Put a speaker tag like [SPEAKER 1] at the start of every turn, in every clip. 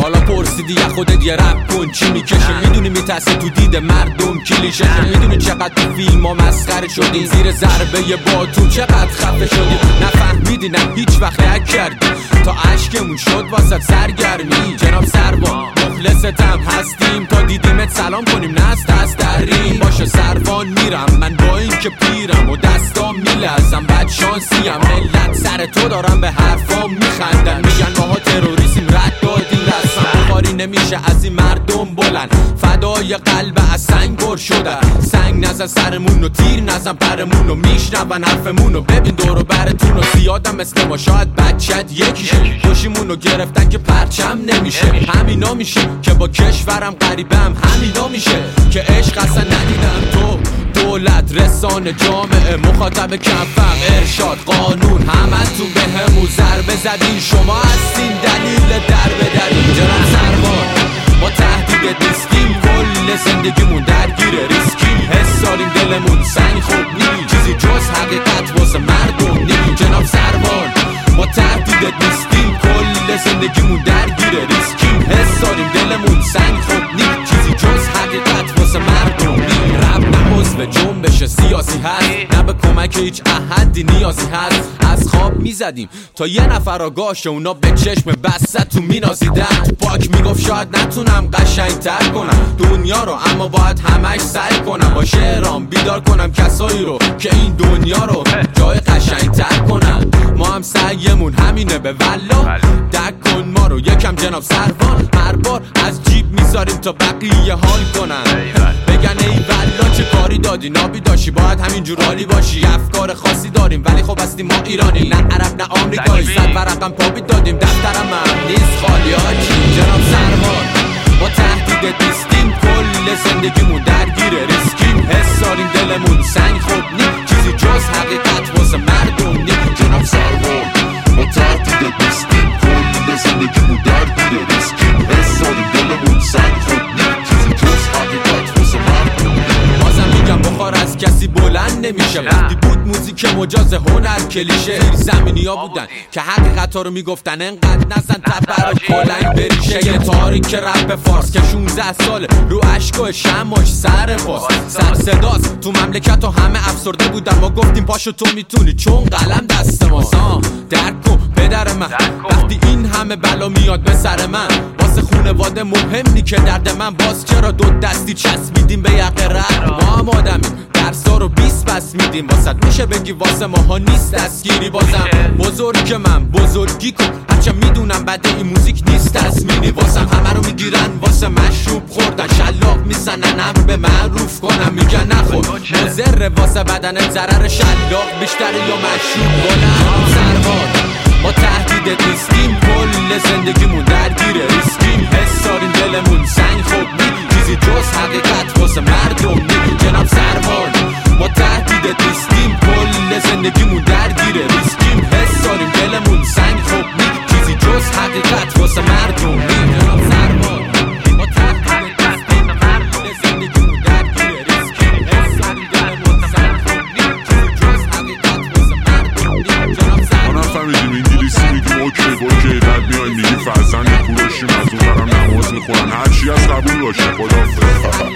[SPEAKER 1] حالا پرسیدی یا خودت یه رپ کن چی میکشه، میدونی میترسه تو دید مردم کلیشه، میدونی چقدر تو فیلم ها مسخره شدی، زیر ضربه باتون چقدر خفه شدی، نفهمیدی نه هیچ وقت لک کردی تا اشکمون شد واسه سرگرمی. جناب سروان مخلصتم هستیم تا دیدیمت سلام کنیم نه از دست دریم. باشه سروان میرم من با این که پیرم و دستام میلرزم بد شانسیم، ملت سر تو دارم به حرفام میخندن، میگن ماها تروریسیم رد دادیم رسم بخاری نمیشه از این مردم بلند، فدای قلب از سنگ بر شدن، سنگ نزن سرمون و تیر نزن پرمون و میشنون حرفمون و ببین دور و برتون و زیادم مثل ما شاید بچت یکیشه، خوشیمون رو گرفتن که پرچم نمیشه، همینا میشه که با کشورم غریبم، همینا میشه که عشق اصلا ندیدم. تو دولت رسانه جامعه مخاطب کفم ارشاد قانون همتون به همون ضربه زدین، شما هستین دلیل دربه درین. جناب سروان ما تهدیدت نیستیم، کل زندگیمون درگیر ریسکیم، حس داریم دلمون سنگ خوب نیم، چیزی جز حقیقت واسه مردم نیم. جناب سروان ما تهدیدت نیستیم، کل زندگیمون درگیر ریسکیم، حس داریم دلمون سنگ خوب نیم، چیزی جز حقیقت واسه مردم نیم. رب نه عضو جنبش سیاسی هست نه به کمک هیچ احدی نیازی هست، از خواب میزدیم تا یه نفر آگاهش اونا به چشم بسته تو مینازیدن، تو پاک میگفت شاید نتونم قشنگ تر کنم دنیا رو اما باید همش سعی کنم، با شعرام بیدار کنم کسایی رو که این دنیا رو جای قشنگ تر کنم. ما هم سعیمون همینه به والله دک کن ما رو یکم جناب سروان، هر بار از جیب میذاریم تا بقیه حال کنن، بگن ای والله چه کاری دادی نابی داشتی باید همین جورانی باشی، افکار خاصی داریم ولی خب هستیم ما ایرانی نه عرب نه آمریکایی، صد ورقم پابی دادیم دفترم هم نیست خالی هاچی. جناب سروان ما تهدیدت نیستیم، کل زندگیمون درگیر ریسکیم، حس داریم دلمون سنگ خوب نیم، چیزی جز حقیقت واسه مردم نیم.
[SPEAKER 2] جناب سروان ما تهدیدت نیستیم، کل زندگیمون درگیر ریسکیم، حس داریم دلمون سنگ خوب نیم، چیزی جز حقیقت واسه مردم نیم.
[SPEAKER 1] بازم میگم بخار از کسی بلند نمیشه، وقتی بود موزیک مجاز هنر کلیشه، زمینی ها بودن که حقیقت ها رو میگفتن انقدر نزن تبر و کلنگ بریشه، یه تاریک رپ فارس که 16 ساله رو عشق شماش سر باز سر صداست تو مملکت و همه افسرده بودن، ما گفتیم پاشو تو میتونی چون قلم دست ماست. درک کن پدر من وقتی این همه بلا میاد به سر من، واسه خونواده مهم نی که درد من، باز چرا دو دستی چسبیدیم به یقه رد، ما هم آدمیم درسا رو 20 بس میدیم، واسه میشه بگی واسه ماها نیست دستگیری، بازم بزرگ من بزرگی کن هرچه میدونم بده این موزیک نیست تصمیمی، واسم همه رو میگیرن واسه مشروب خوردن، شلاق میزنن امر به معروف کنم، میگن نخور مضر واسه بدن ضرر شلاق بیشتر یا مشروب کنم. سروان ما تهدیدت نیستیم، کل زندگیمون درگیر ریسکیم، حس داریم دلمون سنگ خوب نیم، چیزی جز حقیقت واسه مردم نیم. جناب سروان ما تهدیدت نیستیم، کل زندگیمون درگیر ریسکیم، حس داریم دلمون سنگ خوب نیم، چیزی جز حقیقت واسه مردم نیم. جناب سروان ما تهدیدت نیستیم، کل زندگیمون درگیر ریسکیم، حس داریم دلمون سنگ خوب نیم، چیزی جز حقیقت واسه مردم نیم. جناب سروان
[SPEAKER 2] فهمیدیم انگلیسی میگیم اوکی بعد میایم میگیم فرزند کوروشیم، از اون برم نماز میخورن هرچی از قبول باشه خداحافظ.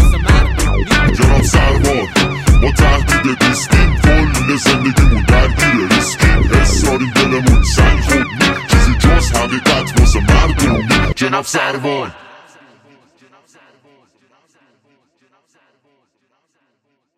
[SPEAKER 2] جناب سروان ما تهدیدت نیستیم، کل زندگیمون درگیر ریسکیم، حس داریم دلمون سنگ خوب نیم، چیزی جز حقیقت واسه مردم نیم. جناب سروان